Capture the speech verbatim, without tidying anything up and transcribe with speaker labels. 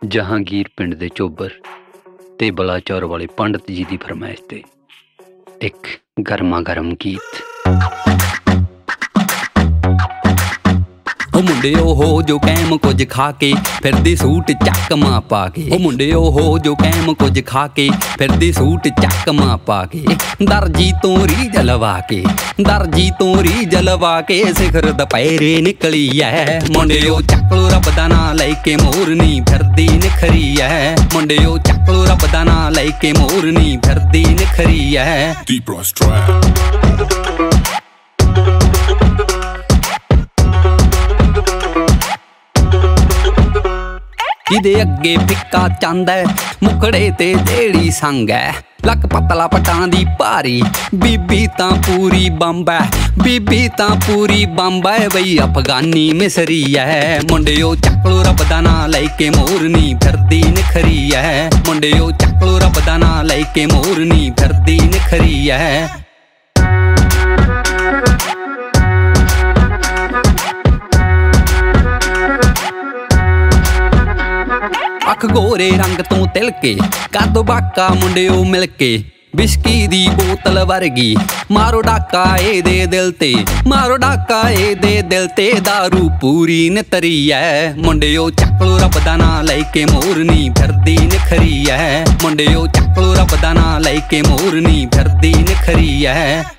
Speaker 1: ਜਹਾਂਗੀਰ ਪਿੰਡ ਦੇ ਚੋਬਰ ਤੇ ਬਲਾਚੌਰ ਵਾਲੇ ਪੰਡਤ ਜੀ ਦੀ ਫਰਮਾਇਸ਼ ਤੇ ਇੱਕ ਗਰਮਾ ਗਰਮ ਗੀਤ। ਉਹ ਮੁੰਡਿਓ ਹੋ ਜੋ ਕੈਮ ਕੁਝ ਖਾ ਕੇ ਫਿਰਦੀ ਸੂਟ ਚੱਕਮਾ ਪਾ ਕੇ। ਉਹ ਮੁੰਡਿਓ ਹੋ ਜੋ ਕੈਮ ਕੁਝ ਖਾ ਕੇ ਫਿਰਦੀ ਸੂਟ ਚੱਕਮਾ ਪਾ ਕੇ। ਦਰਜੀ ਤੋਂ ਰੀਝ ਲਵਾ ਕੇ ਦਰਜੀ ਤੋਂ ਰੀਝ ਲਵਾ ਕੇ ਸਿਖਰ ਦੁਪਹਿਰੇ ਨਿਕਲੀ ਐ। ਮੁੰਡਿਓ ਚੱਕ ਲੋ ਰੱਬ ਦਾ ਨਾਂ ਲੈ ਕੇ ਮੋਰਨੀ ਫਿਰਦੀ ਨਿਖਰੀ ਐ। ਮੁੰਡਿਓ ਚੱਕ ਲੋ ਰੱਬ ਦਾ ਨਾਂ ਲੈ ਕੇ ਮੋਰਨੀ ਫਿਰਦੀ ਨਿਖਰੀ ਐ। ਜਿਹਦੇ ਅੱਗੇ ਫਿੱਕਾ ਚੰਦ ਐ ਮੁਖੜੇ ਤੇ ਜਿਹੜੀ ਸੰਗ ਐ। ਲੱਕ ਪਤਲਾ ਪਟਾਂ ਦੀ ਭਾਰੀ ਬੀਬੀ ਤਾਂ ਪੂਰੀ ਬੰਬ ਐ। ਬੀਬੀ ਤਾਂ ਪੂਰੀ ਬੰਬ ਐ ਬਈ ਅਫਗਾਨੀ ਮਿਸਰੀ ਐ। ਮੁੰਡਿਓ ਚੱਕ ਲੋ ਰੱਬ ਦਾ ਨਾਂ ਲੈ ਕੇ ਮੋਰਨੀ ਫਿਰਦੀ ਨਿਖਰੀ ਐ। ਮੁੰਡਿਓ ਚੱਕ ਲੋ ਰੱਬ ਦਾ ਨਾਂ ਲੈ ਕੇ ਮੋਰਨੀ ਫਿਰਦੀ ਨਿਖਰੀ ਐ। ਅੱਖ ਗੋਰੇ ਰੰਗ ਤੋਂ ਤਿਲ ਕੇ ਕੱਦ ਬਾਕਾ ਮੁੰਡਿਓ ਮਿਲ ਕੇ ਬਿਸਕੀ ਦੀ ਬੋਤਲ ਵਰਗੀ ਮਾਰੋ ਡਾਕਾ ਇਹਦੇ ਦਿਲ ਤੇ ਮਾਰੋ ਡਾਕਾ ਇਹਦੇ ਦਿਲ ਤੇ ਦਾਰੂ ਪੂਰੀ ਨਿਤਰੀ ਐ। ਮੁੰਡਿਓ ਚੱਕ ਲੋ ਰੱਬ ਦਾ ਨਾਂ ਲੈ ਕੇ ਮੋਰਨੀ ਫਿਰਦੀ ਨਿਖਰੀ ਐ। ਮੁੰਡਿਓ ਚੱਕ ਲੋ ਰੱਬ ਦਾ ਨਾਂ ਲੈ ਕੇ ਮੋਰਨੀ ਫਿਰਦੀ ਨਿਖਰੀ ਐ।